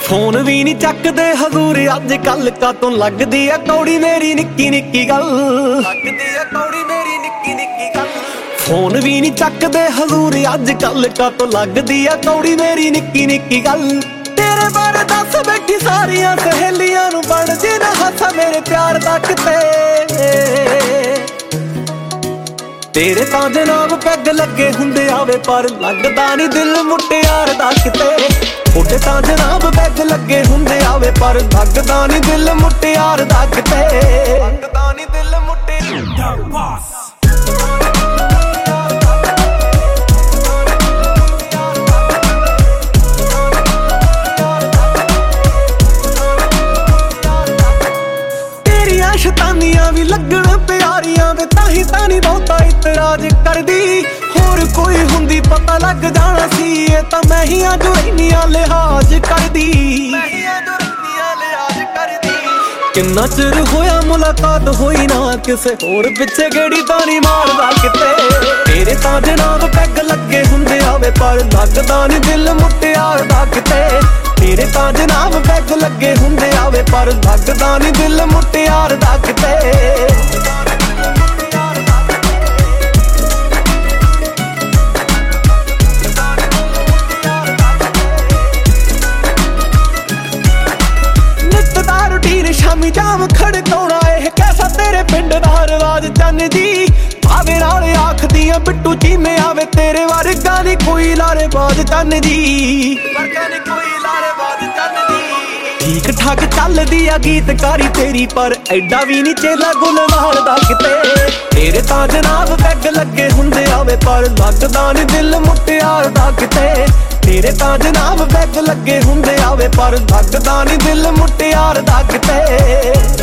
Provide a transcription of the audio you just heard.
Phone भी नहीं चकदे हजूर अज कल का तू लगदी है कौड़ी मेरी निक्की निक्की गल लगदी है कौड़ी मेरी निक्की निक्की गल फोन भी नहीं चकदे हजूर अज कल का तू लगदी है कौड़ी मेरी निक्की निक्की गल तेरे बारे दस बैठी सारियां सहेलियां नू बन जे ना हासा मेरे प्यार दा किते तेरे तां जनाब पैग लगे हुंदे आवे पर लगदा नहीं दिल मुटियार दा किते उठे तां जनाब पैग लगे हुंदे आवे पर लगदा नहीं दिल मुटियार दा किते लगदा नहीं दिल मुटियार शतानियां भी लगन प्यारियां वे ताही तानी बहुता इतराज करदी होर कोई हुंदी पता लग जाना सी ये तां मैं ही जो इन्नियां लिहाज करदी किन्ना चिर होया मुलाकात होई ना किसे होर पिछे गेड़ी तानी मारदा किते तेरे तां जनाब पैग लगे हुंदे आवे पर लगदा नहीं दिल मुटियार दा किते तेरे तां जनाब पैग लगे हुंदे आवे पर लगदा नहीं दिल मुटियार दा किते नित दा रूटीन शामी जाम खड़काउणा एह कैसा तेरे पिंड दा रवाज चन्न जी आवे नाल आखदियां बिट्टू चीमे आवे तेरे वर्गा नी कोई लारे बाज चन्न जी वर्गा नी कोई लारे बाज चन्न जी ठीक ठाक चलदी आ गीतकारी तेरी पर एडा भी नी चेला गुलवाल दा किते तेरे तां जनाब पैग लगे हुंदे आवे पर लगदा नी दिल मुटियार दा किते तेरे तां जनाब पैग लगे हुंदे आवे पर लगदा नी दिल मुटियार दा किते।